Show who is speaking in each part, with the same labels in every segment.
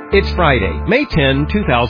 Speaker 1: It's Friday, May 10,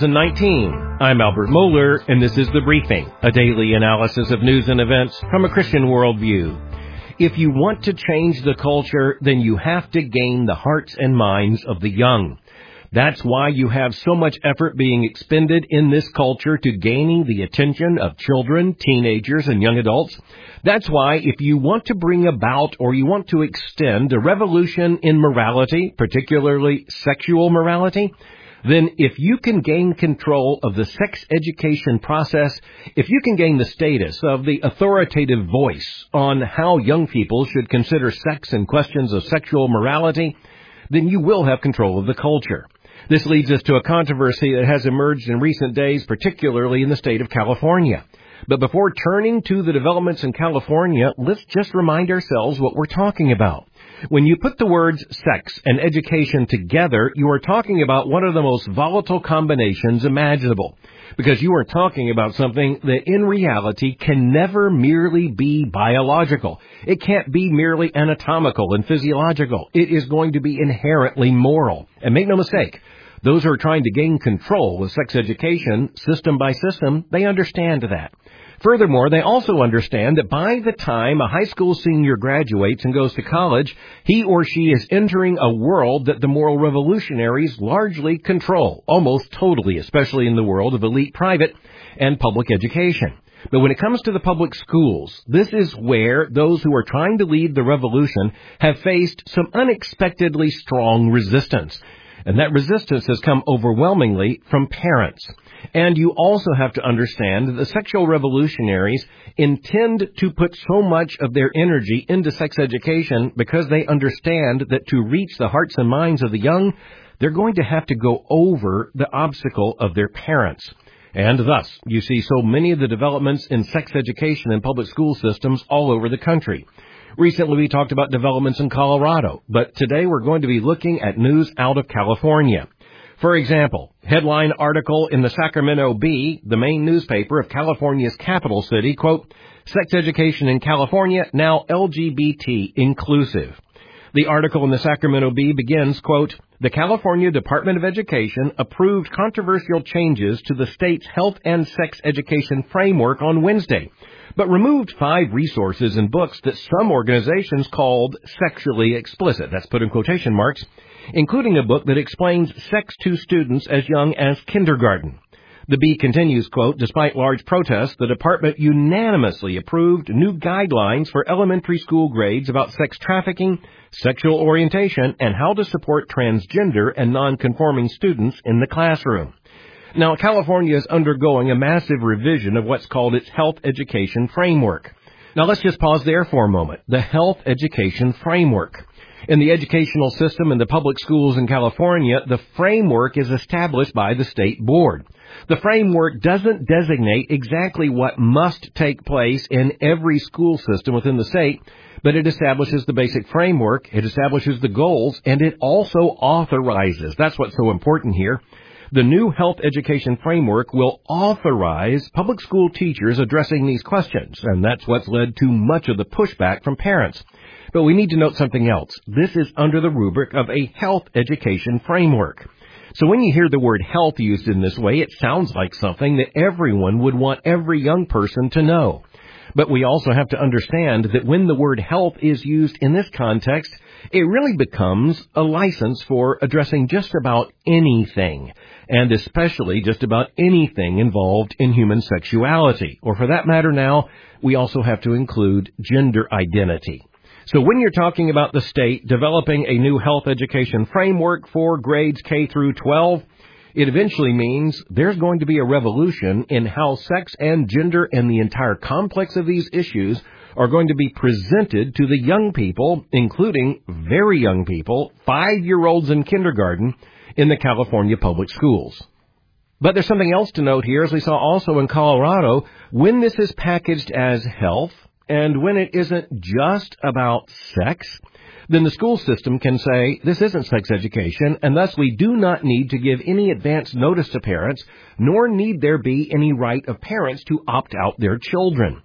Speaker 1: 2019. I'm Albert Mohler, and this is The Briefing, a daily analysis of news and events from a Christian worldview. If you want to change the culture, then you have to gain the hearts and minds of the young. That's why you have so much effort being expended in this culture to gaining the attention of children, teenagers, and young adults. That's why if you want to bring about or you want to extend a revolution in morality, particularly sexual morality, then if you can gain control of the sex education process, if you can gain the status of the authoritative voice on how young people should consider sex and questions of sexual morality, then you will have control of the culture. This leads us to a controversy that has emerged in recent days, particularly in the state of California. But before turning to the developments in California, let's just remind ourselves what we're talking about. When you put the words sex and education together, you are talking about one of the most volatile combinations imaginable, because you are talking about something that in reality can never merely be biological. It can't be merely anatomical and physiological. It is going to be inherently moral. And make no mistake, those who are trying to gain control with sex education, system by system, they understand that. Furthermore, they also understand that by the time a high school senior graduates and goes to college, he or she is entering a world that the moral revolutionaries largely control, almost totally, especially in the world of elite private and public education. But when it comes to the public schools, this is where those who are trying to lead the revolution have faced some unexpectedly strong resistance. And that resistance has come overwhelmingly from parents. And you also have to understand that the sexual revolutionaries intend to put so much of their energy into sex education because they understand that to reach the hearts and minds of the young, they're going to have to go over the obstacle of their parents. And thus, you see so many of the developments in sex education in public school systems all over the country. Recently, we talked about developments in Colorado, but today we're going to be looking at news out of California. For example, headline article in the Sacramento Bee, the main newspaper of California's capital city, quote, "Sex education in California now LGBT inclusive." The article in the Sacramento Bee begins, quote, "The California Department of Education approved controversial changes to the state's health and sex education framework on Wednesday, but removed 5 resources and books that some organizations called sexually explicit," that's put in quotation marks, including a book that explains sex to students as young as kindergarten. The Bee continues, quote, "Despite large protests, the department unanimously approved new guidelines for elementary school grades about sex trafficking, sexual orientation, and how to support transgender and nonconforming students in the classroom." Now, California is undergoing a massive revision of what's called its health education framework. Now, let's just pause there for a moment. The health education framework. In the educational system in the public schools in California, the framework is established by the state board. The framework doesn't designate exactly what must take place in every school system within the state, but it establishes the basic framework, it establishes the goals, and it also authorizes. That's what's so important here. The new health education framework will authorize public school teachers addressing these questions, and that's what's led to much of the pushback from parents. But we need to note something else. This is under the rubric of a health education framework. So when you hear the word health used in this way, it sounds like something that everyone would want every young person to know. But we also have to understand that when the word health is used in this context, it really becomes a license for addressing just about anything, and especially just about anything involved in human sexuality. Or for that matter now, we also have to include gender identity. So when you're talking about the state developing a new health education framework for grades K through 12, it eventually means there's going to be a revolution in how sex and gender and the entire complex of these issues are going to be presented to the young people, including very young people, 5-year-olds in kindergarten, in the California public schools. But there's something else to note here, as we saw also in Colorado, when this is packaged as health, and when it isn't just about sex, then the school system can say, this isn't sex education, and thus we do not need to give any advance notice to parents, nor need there be any right of parents to opt out their children.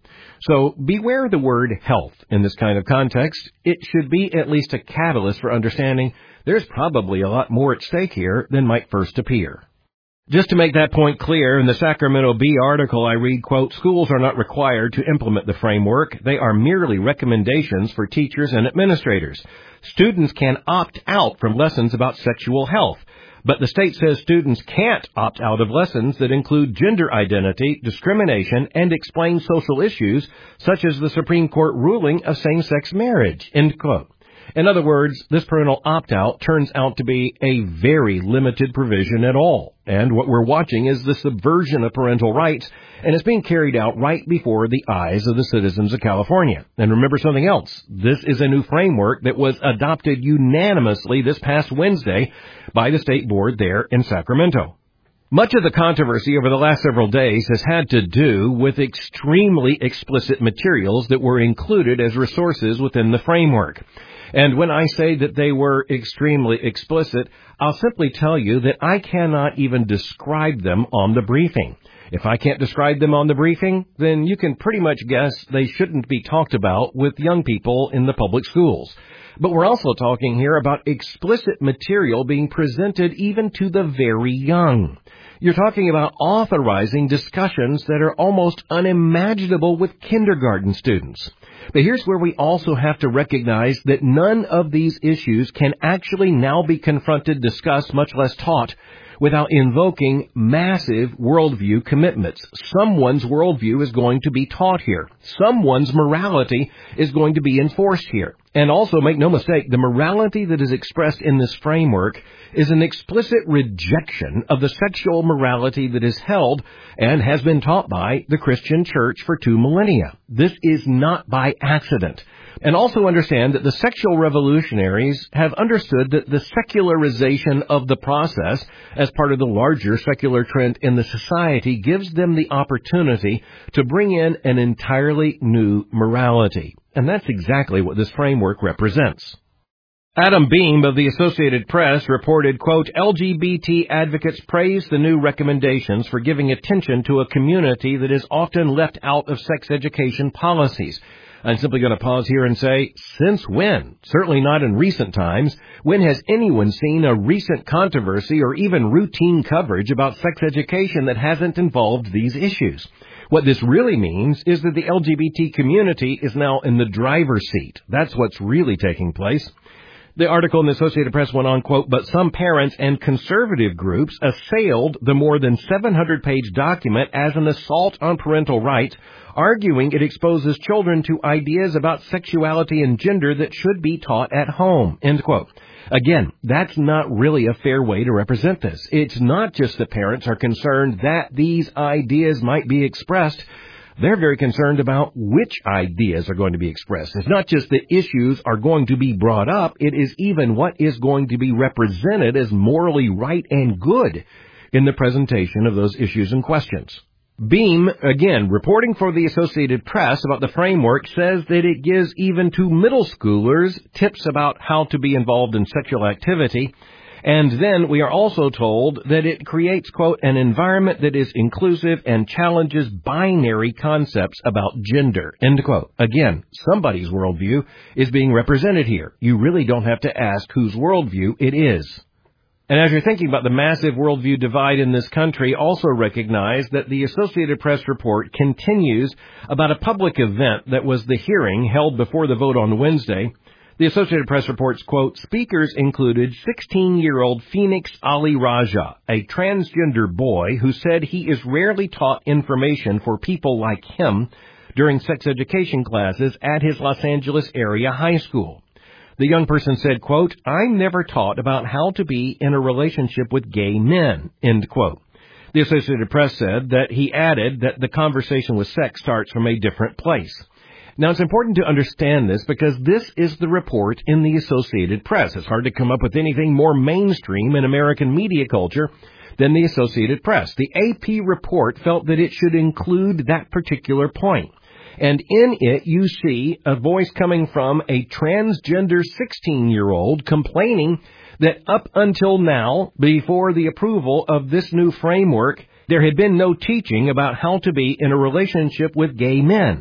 Speaker 1: So beware the word health in this kind of context. It should be at least a catalyst for understanding there's probably a lot more at stake here than might first appear. Just to make that point clear, in the Sacramento Bee article I read, quote, schools are not required to implement the framework. They are merely recommendations for teachers and administrators. Students can opt out from lessons about sexual health, but the state says students can't opt out of lessons that include gender identity, discrimination, and explain social issues, such as the Supreme Court ruling of same-sex marriage, end quote. In other words, this parental opt-out turns out to be a very limited provision at all. And what we're watching is the subversion of parental rights, and it's being carried out right before the eyes of the citizens of California. And remember something else. This is a new framework that was adopted unanimously this past Wednesday by the state board there in Sacramento. Much of the controversy over the last several days has had to do with extremely explicit materials that were included as resources within the framework. And when I say that they were extremely explicit, I'll simply tell you that I cannot even describe them on the briefing. If I can't describe them on the briefing, then you can pretty much guess they shouldn't be talked about with young people in the public schools. But we're also talking here about explicit material being presented even to the very young. You're talking about authorizing discussions that are almost unimaginable with kindergarten students. But here's where we also have to recognize that none of these issues can actually now be confronted, discussed, much less taught, without invoking massive worldview commitments. Someone's worldview is going to be taught here. Someone's morality is going to be enforced here. And also, make no mistake, the morality that is expressed in this framework is an explicit rejection of the sexual morality that is held and has been taught by the Christian church for 2 millennia. This is not by accident. And also understand that the sexual revolutionaries have understood that the secularization of the process as part of the larger secular trend in the society gives them the opportunity to bring in an entirely new morality. And that's exactly what this framework represents. Adam Beam of the Associated Press reported, quote, LGBT advocates praise the new recommendations for giving attention to a community that is often left out of sex education policies. I'm simply going to pause here and say, since when? Certainly not in recent times. When has anyone seen a recent controversy or even routine coverage about sex education that hasn't involved these issues? What this really means is that the LGBT community is now in the driver's seat. That's what's really taking place. The article in the Associated Press went on, quote, but some parents and conservative groups assailed the more than 700-page document as an assault on parental rights, arguing it exposes children to ideas about sexuality and gender that should be taught at home, end quote. Again, that's not really a fair way to represent this. It's not just that parents are concerned that these ideas might be expressed. They're very concerned about which ideas are going to be expressed. It's not just that issues are going to be brought up. It is even what is going to be represented as morally right and good in the presentation of those issues and questions. Beam, again, reporting for the Associated Press about the framework, says that it gives even to middle schoolers tips about how to be involved in sexual activity. And then we are also told that it creates, quote, an environment that is inclusive and challenges binary concepts about gender, end quote. Again, somebody's worldview is being represented here. You really don't have to ask whose worldview it is. And as you're thinking about the massive worldview divide in this country, also recognize that the Associated Press report continues about a public event that was the hearing held before the vote on Wednesday. The Associated Press reports, quote, speakers included 16-year-old Phoenix Ali Raja, a transgender boy who said he is rarely taught information for people like him during sex education classes at his Los Angeles area high school. The young person said, quote, I'm never taught about how to be in a relationship with gay men, end quote. The Associated Press said that he added that the conversation with sex starts from a different place. Now, it's important to understand this because this is the report in the Associated Press. It's hard to come up with anything more mainstream in American media culture than the Associated Press. The AP report felt that it should include that particular point. And in it, you see a voice coming from a transgender 16-year-old complaining that up until now, before the approval of this new framework, there had been no teaching about how to be in a relationship with gay men.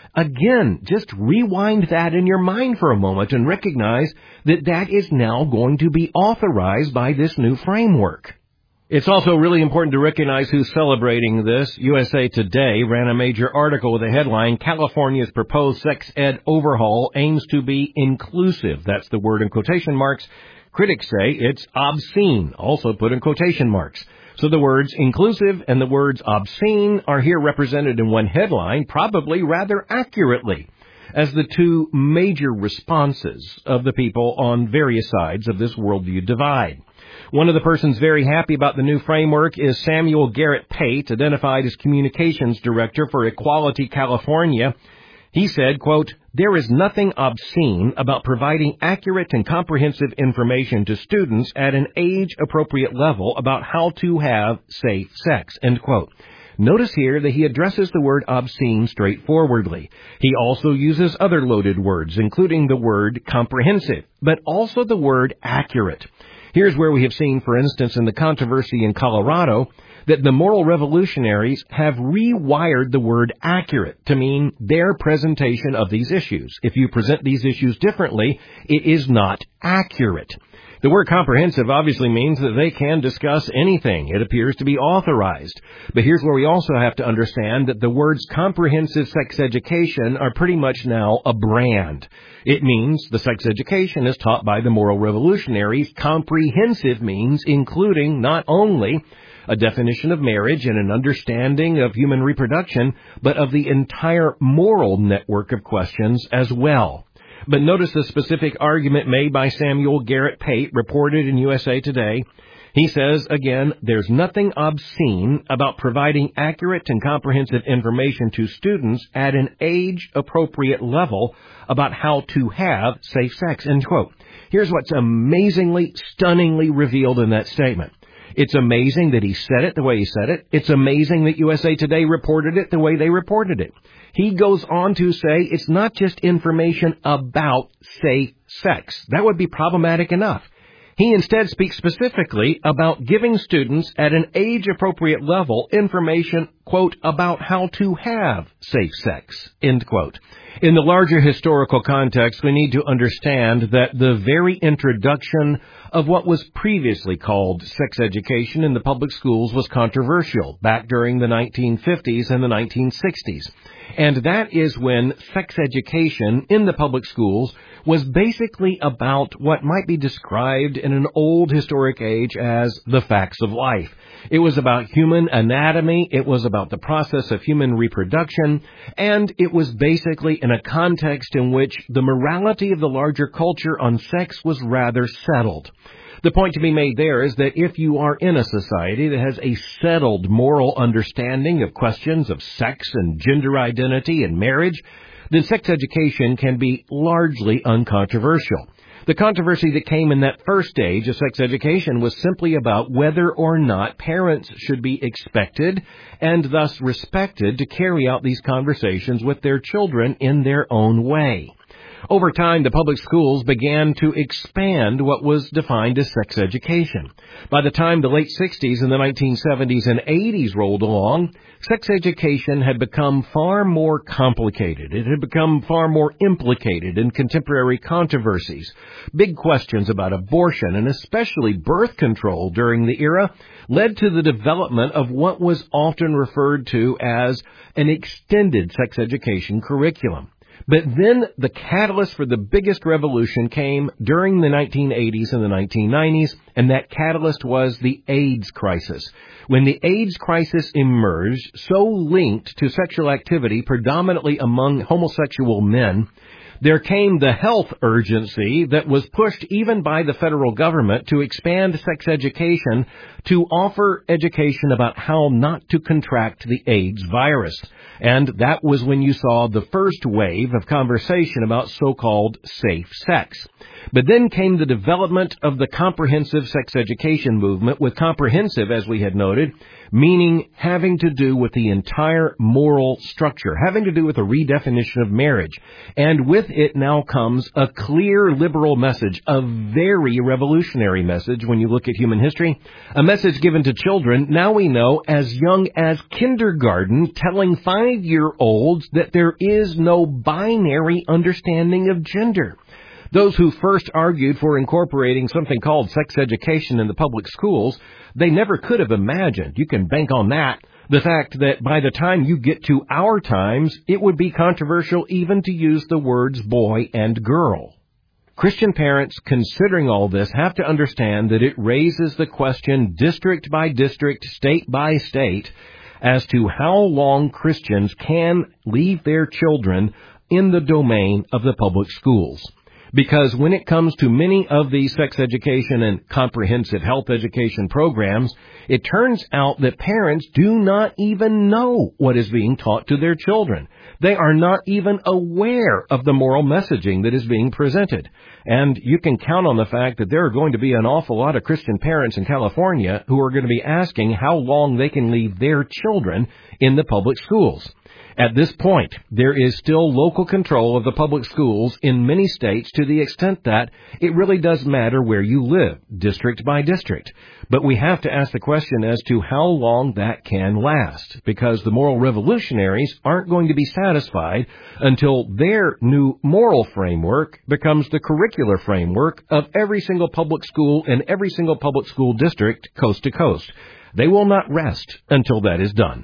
Speaker 1: Again, just rewind that in your mind for a moment and recognize that that is now going to be authorized by this new framework. It's also really important to recognize who's celebrating this. USA Today ran a major article with a headline, California's proposed sex ed overhaul aims to be inclusive. That's the word in quotation marks. Critics say it's obscene, also put in quotation marks. So the words inclusive and the words obscene are here represented in one headline, probably rather accurately, as the two major responses of the people on various sides of this worldview divide. One of the persons very happy about the new framework is Samuel Garrett Pate, identified as Communications Director for Equality California. He said, quote, "There is nothing obscene about providing accurate and comprehensive information to students at an age-appropriate level about how to have safe sex," end quote. Notice here that he addresses the word obscene straightforwardly. He also uses other loaded words, including the word comprehensive, but also the word accurate. Here's where we have seen, for instance, in the controversy in Colorado, that the moral revolutionaries have rewired the word accurate to mean their presentation of these issues. If you present these issues differently, it is not accurate. The word comprehensive obviously means that they can discuss anything. It appears to be authorized. But here's where we also have to understand that the words comprehensive sex education are pretty much now a brand. It means the sex education is taught by the moral revolutionaries. Comprehensive means including not only a definition of marriage and an understanding of human reproduction, but of the entire moral network of questions as well. But notice the specific argument made by Samuel Garrett Pate, reported in USA Today. He says, again, there's nothing obscene about providing accurate and comprehensive information to students at an age-appropriate level about how to have safe sex, end quote. Here's what's amazingly, stunningly revealed in that statement. It's amazing that he said it the way he said it. It's amazing that USA Today reported it the way they reported it. He goes on to say it's not just information about safe sex. That would be problematic enough. He instead speaks specifically about giving students at an age-appropriate level information, quote, about how to have safe sex, end quote. In the larger historical context, we need to understand that the very introduction of what was previously called sex education in the public schools was controversial back during the 1950s and the 1960s. And that is when sex education in the public schools was basically about what might be described in an old historic age as the facts of life. It was about human anatomy, it was about the process of human reproduction, and it was basically in a context in which the morality of the larger culture on sex was rather settled. The point to be made there is that if you are in a society that has a settled moral understanding of questions of sex and gender identity and marriage, then sex education can be largely uncontroversial. The controversy that came in that first stage of sex education was simply about whether or not parents should be expected and thus respected to carry out these conversations with their children in their own way. Over time, the public schools began to expand what was defined as sex education. By the time the late 60s and the 1970s and 80s rolled along, sex education had become far more complicated. It had become far more implicated in contemporary controversies. Big questions about abortion and especially birth control during the era led to the development of what was often referred to as an extended sex education curriculum. But then the catalyst for the biggest revolution came during the 1980s and the 1990s, and that catalyst was the AIDS crisis. When the AIDS crisis emerged, so linked to sexual activity predominantly among homosexual men, there came the health urgency that was pushed even by the federal government to expand sex education to offer education about how not to contract the AIDS virus. And that was when you saw the first wave of conversation about so-called safe sex. But then came the development of the comprehensive sex education movement, with comprehensive, as we had noted, meaning having to do with the entire moral structure, having to do with a redefinition of marriage. And with it now comes a clear liberal message, a very revolutionary message when you look at human history, a message given to children, now we know, as young as kindergarten, telling 5-year-olds that there is no binary understanding of gender. Those who first argued for incorporating something called sex education in the public schools, they never could have imagined, you can bank on that, the fact that by the time you get to our times, it would be controversial even to use the words boy and girl. Christian parents considering all this have to understand that it raises the question district by district, state by state, as to how long Christians can leave their children in the domain of the public schools. Because when it comes to many of these sex education and comprehensive health education programs, it turns out that parents do not even know what is being taught to their children. They are not even aware of the moral messaging that is being presented. And you can count on the fact that there are going to be an awful lot of Christian parents in California who are going to be asking how long they can leave their children in the public schools. At this point, there is still local control of the public schools in many states to the extent that it really does matter where you live, district by district. But we have to ask the question as to how long that can last, because the moral revolutionaries aren't going to be satisfied until their new moral framework becomes the curricular framework of every single public school in every single public school district, coast to coast. They will not rest until that is done.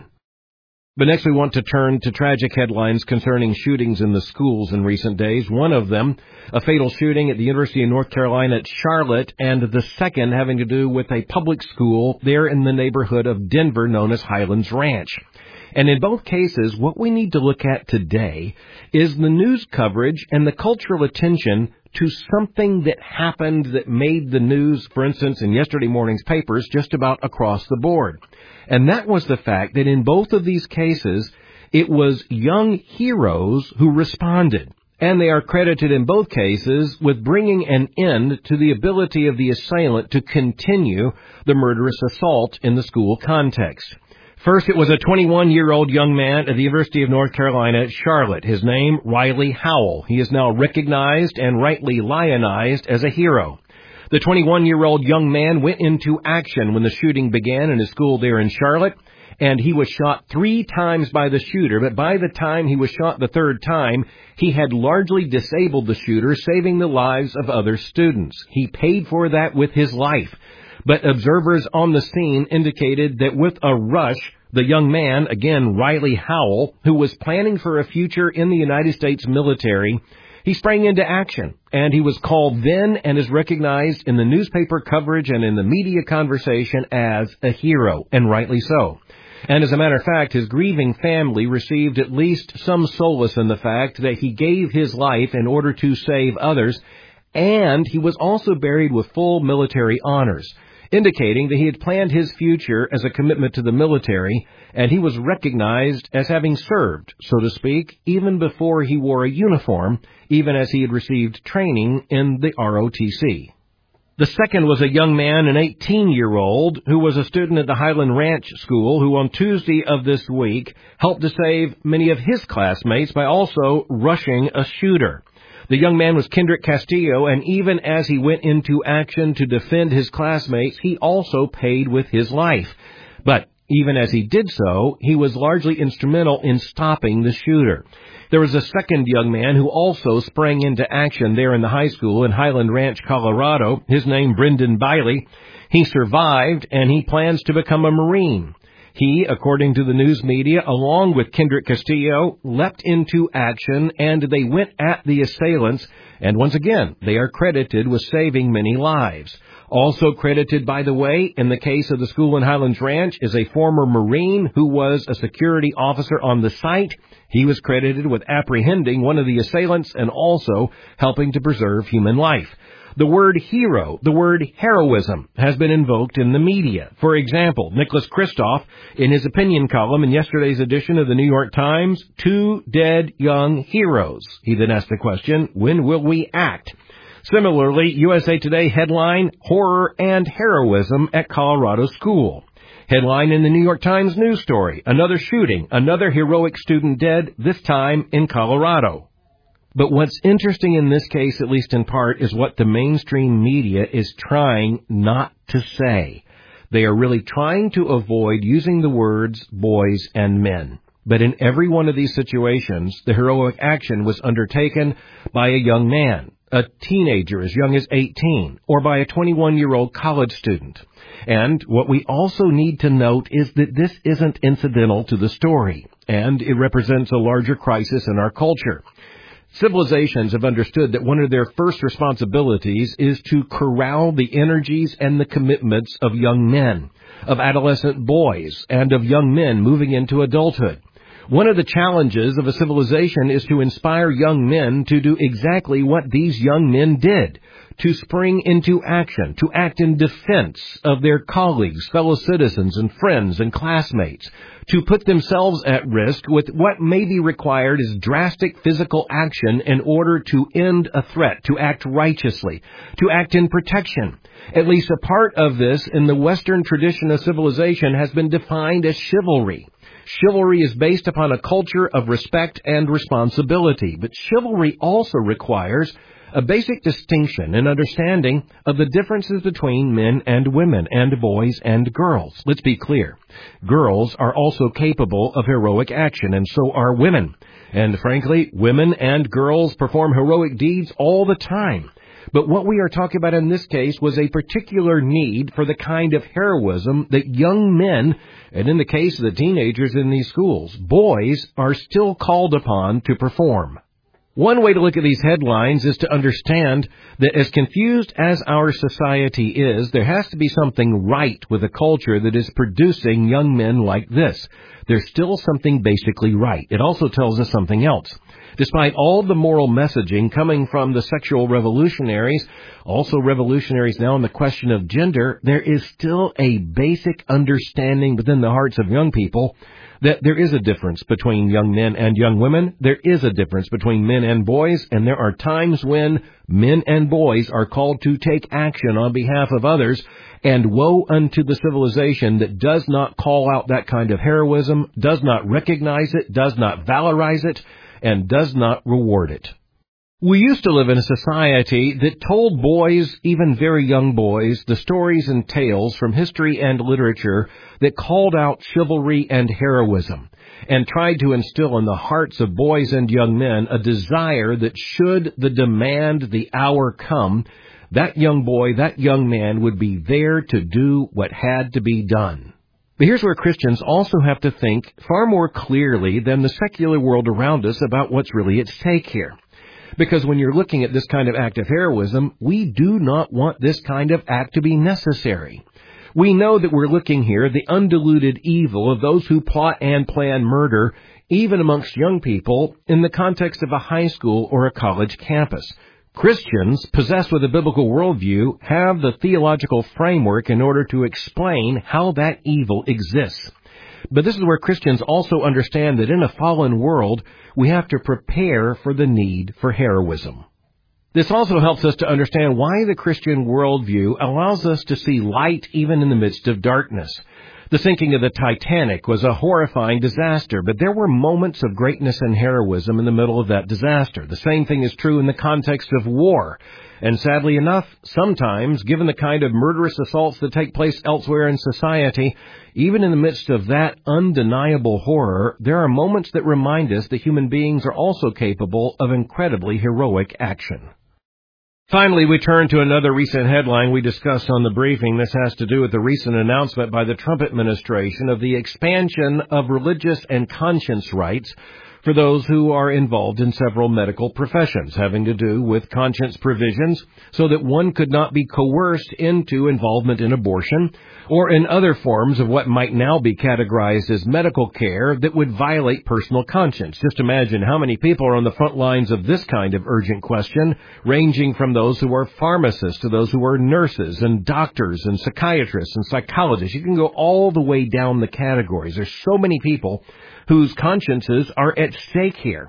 Speaker 1: But next we want to turn to tragic headlines concerning shootings in the schools in recent days. One of them, a fatal shooting at the University of North Carolina at Charlotte, and the second having to do with a public school there in the neighborhood of Denver known as Highlands Ranch. And in both cases, what we need to look at today is the news coverage and the cultural attention to something that happened that made the news, for instance, in yesterday morning's papers, just about across the board. And that was the fact that in both of these cases, it was young heroes who responded. And they are credited in both cases with bringing an end to the ability of the assailant to continue the murderous assault in the school context. First, it was a 21-year-old young man at the University of North Carolina at Charlotte. His name, Riley Howell. He is now recognized and rightly lionized as a hero. The 21-year-old young man went into action when the shooting began in his school there in Charlotte, and he was shot 3 times by the shooter, but by the time he was shot the 3rd time, he had largely disabled the shooter, saving the lives of other students. He paid for that with his life. But observers on the scene indicated that with a rush, the young man, again Riley Howell, who was planning for a future in the United States military, he sprang into action, and he was called then and is recognized in the newspaper coverage and in the media conversation as a hero, and rightly so. And as a matter of fact, his grieving family received at least some solace in the fact that he gave his life in order to save others, and he was also buried with full military honors, indicating that he had planned his future as a commitment to the military, and he was recognized as having served, so to speak, even before he wore a uniform, even as he had received training in the ROTC. The second was a young man, an 18-year-old, who was a student at the Highland Ranch School, who on Tuesday of this week helped to save many of his classmates by also rushing a shooter. The young man was Kendrick Castillo, and even as he went into action to defend his classmates, he also paid with his life. But even as he did so, he was largely instrumental in stopping the shooter. There was a second young man who also sprang into action there in the high school in Highland Ranch, Colorado. His name, Brendan Biley. He survived, and he plans to become a Marine. He, according to the news media, along with Kendrick Castillo, leapt into action, and they went at the assailants, and once again, they are credited with saving many lives. Also credited, by the way, in the case of the school in Highlands Ranch, is a former Marine who was a security officer on the site. He was credited with apprehending one of the assailants and also helping to preserve human life. The word hero, the word heroism, has been invoked in the media. For example, Nicholas Kristof, in his opinion column in yesterday's edition of the New York Times, 2 dead young heroes. He then asked the question, when will we act? Similarly, USA Today headline, Horror and Heroism at Colorado School. Headline in the New York Times news story, another shooting, another heroic student dead, this time in Colorado. But what's interesting in this case, at least in part, is what the mainstream media is trying not to say. They are really trying to avoid using the words boys and men. But in every one of these situations, the heroic action was undertaken by a young man, a teenager as young as 18, or by a 21-year-old college student. And what we also need to note is that this isn't incidental to the story, and it represents a larger crisis in our culture. Civilizations have understood that one of their first responsibilities is to corral the energies and the commitments of young men, of adolescent boys, and of young men moving into adulthood. One of the challenges of a civilization is to inspire young men to do exactly what these young men did, to spring into action, to act in defense of their colleagues, fellow citizens, and friends and classmates, to put themselves at risk with what may be required as drastic physical action in order to end a threat, to act righteously, to act in protection. At least a part of this in the Western tradition of civilization has been defined as chivalry. Chivalry is based upon a culture of respect and responsibility, but chivalry also requires a basic distinction and understanding of the differences between men and women and boys and girls. Let's be clear. Girls are also capable of heroic action, and so are women. And frankly, women and girls perform heroic deeds all the time. But what we are talking about in this case was a particular need for the kind of heroism that young men, and in the case of the teenagers in these schools, boys, are still called upon to perform. One way to look at these headlines is to understand that as confused as our society is, there has to be something right with a culture that is producing young men like this. There's still something basically right. It also tells us something else. Despite all the moral messaging coming from the sexual revolutionaries, also revolutionaries now on the question of gender, there is still a basic understanding within the hearts of young people that there is a difference between young men and young women. There is a difference between men and boys, and there are times when men and boys are called to take action on behalf of others, and woe unto the civilization that does not call out that kind of heroism, does not recognize it, does not valorize it, and does not reward it. We used to live in a society that told boys, even very young boys, the stories and tales from history and literature that called out chivalry and heroism, and tried to instill in the hearts of boys and young men a desire that should the demand, the hour come, that young boy, that young man would be there to do what had to be done. But here's where Christians also have to think far more clearly than the secular world around us about what's really at stake here. Because when you're looking at this kind of act of heroism, we do not want this kind of act to be necessary. We know that we're looking here at the undiluted evil of those who plot and plan murder, even amongst young people, in the context of a high school or a college campus. Christians, possessed with a biblical worldview, have the theological framework in order to explain how that evil exists. But this is where Christians also understand that in a fallen world, we have to prepare for the need for heroism. This also helps us to understand why the Christian worldview allows us to see light even in the midst of darkness. The sinking of the Titanic was a horrifying disaster, but there were moments of greatness and heroism in the middle of that disaster. The same thing is true in the context of war. And sadly enough, sometimes, given the kind of murderous assaults that take place elsewhere in society, even in the midst of that undeniable horror, there are moments that remind us that human beings are also capable of incredibly heroic action. Finally, we turn to another recent headline we discussed on the briefing. This has to do with the recent announcement by the Trump administration of the expansion of religious and conscience rights for those who are involved in several medical professions having to do with conscience provisions so that one could not be coerced into involvement in abortion or in other forms of what might now be categorized as medical care that would violate personal conscience. Just imagine how many people are on the front lines of this kind of urgent question, ranging from those who are pharmacists to those who are nurses and doctors and psychiatrists and psychologists. You can go all the way down the categories. There's so many people whose consciences are at stake here.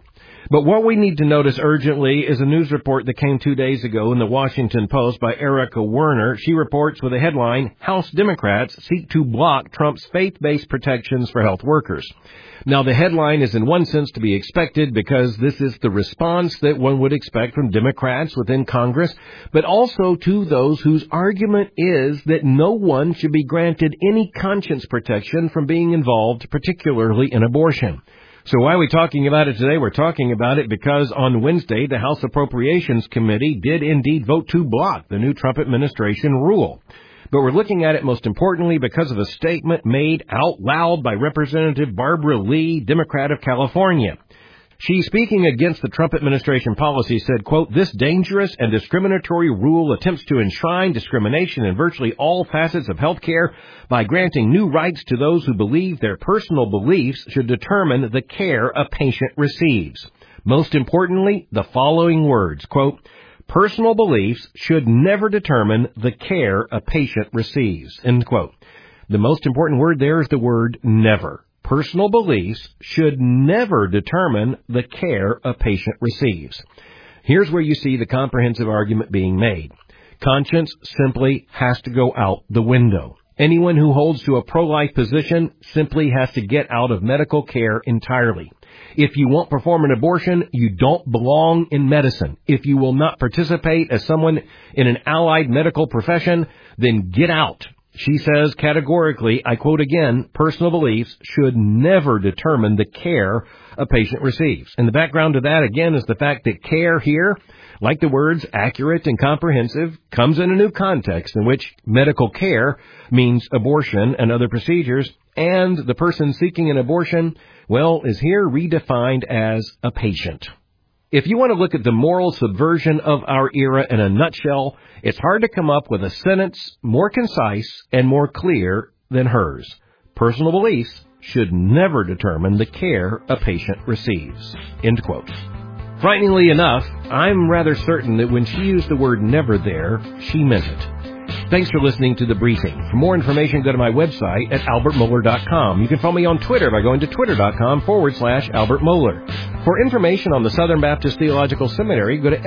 Speaker 1: But what we need to notice urgently is a news report that came 2 days ago in the Washington Post by Erica Werner. She reports with a headline, House Democrats seek to block Trump's faith-based protections for health workers. Now, the headline is in one sense to be expected because this is the response that one would expect from Democrats within Congress, but also to those whose argument is that no one should be granted any conscience protection from being involved, particularly in abortion. So why are we talking about it today? We're talking about it because on Wednesday, the House Appropriations Committee did indeed vote to block the new Trump administration rule. But we're looking at it most importantly because of a statement made out loud by Representative Barbara Lee, Democrat of California. She, speaking against the Trump administration policy, said, quote, "This dangerous and discriminatory rule attempts to enshrine discrimination in virtually all facets of health care by granting new rights to those who believe their personal beliefs should determine the care a patient receives. Most importantly, the following words, quote, personal beliefs should never determine the care a patient receives," end quote. The most important word there is the word never. Personal beliefs should never determine the care a patient receives. Here's where you see the comprehensive argument being made. Conscience simply has to go out the window. Anyone who holds to a pro-life position simply has to get out of medical care entirely. If you won't perform an abortion, you don't belong in medicine. If you will not participate as someone in an allied medical profession, then get out. She says categorically, I quote again, personal beliefs should never determine the care a patient receives. And the background to that, again, is the fact that care here, like the words accurate and comprehensive, comes in a new context in which medical care means abortion and other procedures, and the person seeking an abortion, well, is here redefined as a patient. If you want to look at the moral subversion of our era in a nutshell, it's hard to come up with a sentence more concise and more clear than hers. Personal beliefs should never determine the care a patient receives, end quote. Frighteningly enough, I'm rather certain that when she used the word never there, she meant it. Thanks for listening to The Briefing. For more information, go to my website at albertmohler.com. You can follow me on Twitter by going to twitter.com/Albert Mohler. For information on the Southern Baptist Theological Seminary, go to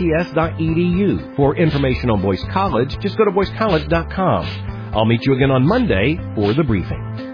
Speaker 1: sbts.edu. For information on Boyce College, just go to boycecollege.com. I'll meet you again on Monday for The Briefing.